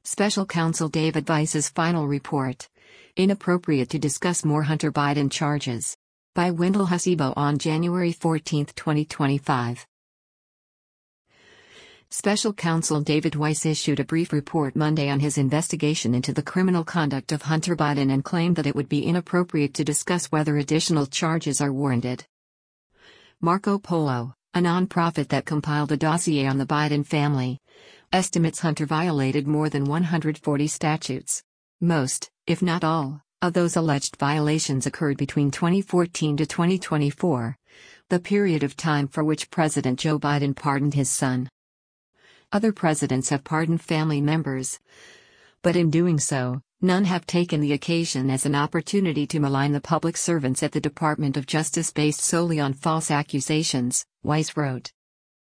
Special Counsel David Weiss's final report. Inappropriate to discuss more Hunter Biden charges. By Wendell Hasibo on January 14, 2025. Special Counsel David Weiss issued a brief report Monday on his investigation into the criminal conduct of Hunter Biden and claimed that it would be inappropriate to discuss whether additional charges are warranted. Marco Polo, a nonprofit that compiled a dossier on the Biden family, estimates Hunter violated more than 140 statutes. Most, if not all, of those alleged violations occurred between 2014 to 2024, the period of time for which President Joe Biden pardoned his son. Other presidents have pardoned family members, but in doing so, none have taken the occasion as an opportunity to malign the public servants at the Department of Justice based solely on false accusations, Weiss wrote.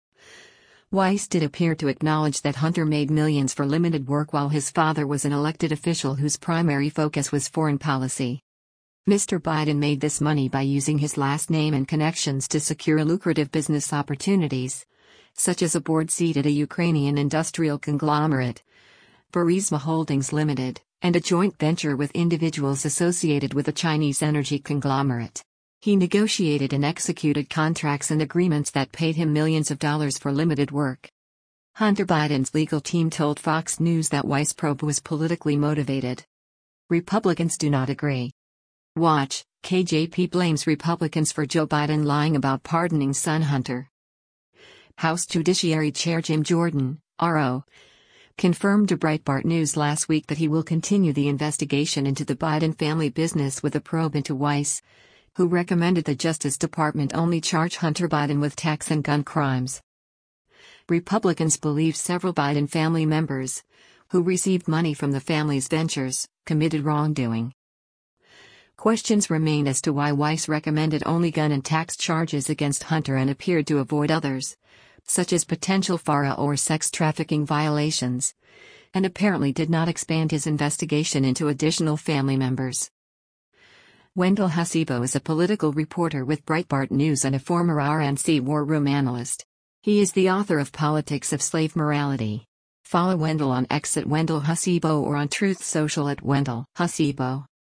Weiss did appear to acknowledge that Hunter made millions for limited work while his father was an elected official whose primary focus was foreign policy. Mr. Biden made this money by using his last name and connections to secure lucrative business opportunities, such as a board seat at a Ukrainian industrial conglomerate, Burisma Holdings Limited, and a joint venture with individuals associated with a Chinese energy conglomerate. He negotiated and executed contracts and agreements that paid him millions of dollars for limited work. Hunter Biden's legal team told Fox News that Weiss' probe was politically motivated. Republicans do not agree. Watch, KJP blames Republicans for Joe Biden lying about pardoning son Hunter. House Judiciary Chair Jim Jordan, RO, confirmed to Breitbart News last week that he will continue the investigation into the Biden family business with a probe into Weiss, who recommended the Justice Department only charge Hunter Biden with tax and gun crimes. Republicans believe several Biden family members, who received money from the family's ventures, committed wrongdoing. Questions remain as to why Weiss recommended only gun and tax charges against Hunter and appeared to avoid others, such as potential FARA or sex trafficking violations, and apparently did not expand his investigation into additional family members. Wendell Hasibo is a political reporter with Breitbart News and a former RNC war room analyst. He is the author of Politics of Slave Morality. Follow Wendell on X at Wendell Hasibo or on Truth Social at Wendell Hasibo.